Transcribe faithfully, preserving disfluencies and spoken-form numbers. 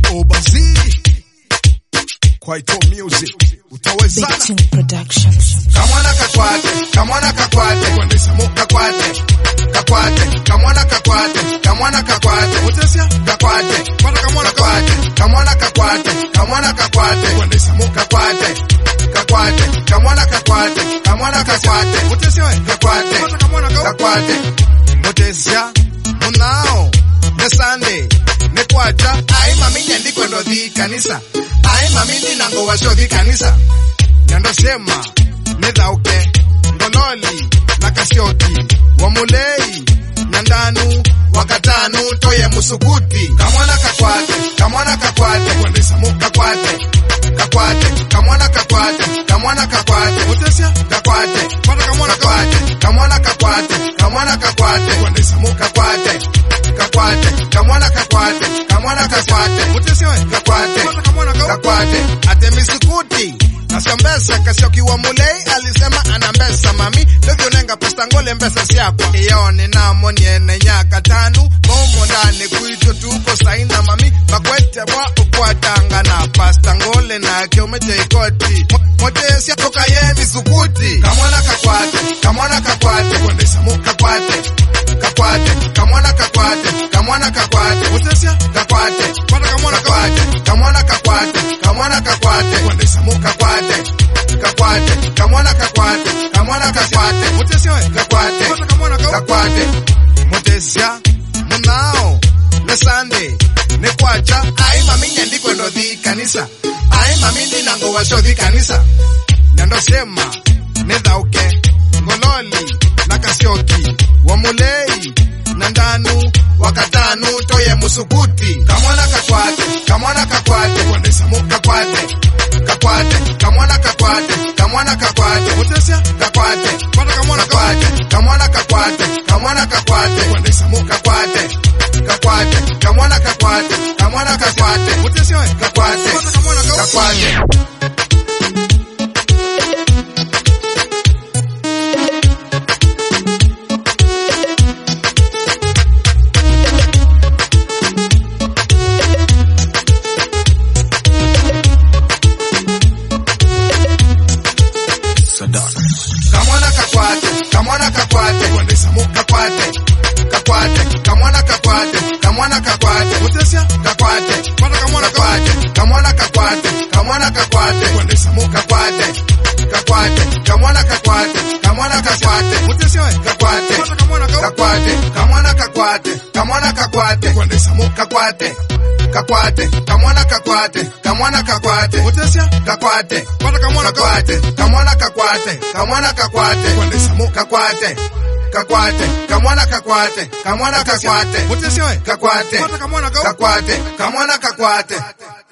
Obazi Kwaito Music utawezana Productions. Kamwana kakwate, kamwana kakwate, kwendesa mu kakwate, kakwate, kamwana kakwate, kamwana kakwate, utesia, kakwate, kwanda kamwana kakwate, kamwana kakwate, kamwana kakwate, kwendesa mu kakwate, kakwate, kamwana kakwate, kamwana kakwate, utesia, kakwate, kwanda kamwana kakwate, utesia, munao, ne Sunday, ne kwacha, ai mami nyendi kwendo di kanisa, ai mami ninango washo di kanisa. Nyando sema, nedauke, ngololi, nakasioki, wamulei, nyandanu, wakatanu, toye musukuti. Kamwana kakwate, kamwana kakwate, kwendesa mu kakwate, kakwate, kamwana kakwate, kamwana kakwate, utesia, kakwate, kwanda kamwana kakwate, kamwana kakwate, kamwana kakwate, kwendesa mu kakwate, kakwate, kamwana kakwate, kamwana kakwate, utesia, kakwate, kwanda kamwana kakwate, ate misukuti. Nasambesa kasioki wa mulei alisema anambesa mami Levyo nenga pesta ngole mbesa siakwa Iyone na monye na nyaka tanu Momo ndane kuito tuko saina mami Bakwete mwa ukwatanga na pasta ngole na kiomete ikoti Mote siya toka ye misukuti Kamwana kakwate, kamwana kakwate Kwendesa mu kakwate, kakwate Kamwana kakwate, kamwana kakwate Utesya, kakwate, kwanda kamwana kakwate Kamwana kakwate, kamwana kakwate Kwendesa mu kakwate kakwate, kamwana kakwate, kamwana kakwate, mutesya we, kakwate, kakwate, mutesya, munao, ne Sunday, ne kwacha, ai mami nyendi kwendo di kanisa, ai mami ninango washo di kanisa, nyando sema, ne dauke, ngololi, nakasioki, wamulei, nandanu, wakatanu, toye musukuti, kamwana kakwate, kamwana kakwate, kwendesa mu kakwate, kakwate, kamwana kakwate, kamwana kakwate, utesia, kakwate, kwanda kamwana kakwate, kamwana kakwate, kamwana kakwate, kwendesa mu kakwate, kakwate, kamwana kakwate, kamwana kakwate, utesia we, kakwate, kwanda kamwana kakwate. Kamwana kakwate, kamwana kakwate, kwendesa mu kakwate, kakwate, kamwana kakwate, kamwana kakwate, utesia, kakwate, kwanda kamwana kakwate, kamwana kakwate, kamwana kakwate, kwendesa mu kakwate, kakwate, kamwana kakwate, kamwana kakwate, utesia we, kakwate, kwanda kamwana kakwate, kamwana kakwate, kamwana kakwate, kwendesa mu kakwate, kakwate, kamwana kakwate, kamwana kakwate, utesia, kakwate, kwanda kamwana kakwate, kamwana kakwate, kamwana kakwate, kwendesa mu kakwate, kakwate, kamwana kakwate, kamwana kakwate, utesia we, kakwate, kwanda kamwana kakwate, kamwana kakwate.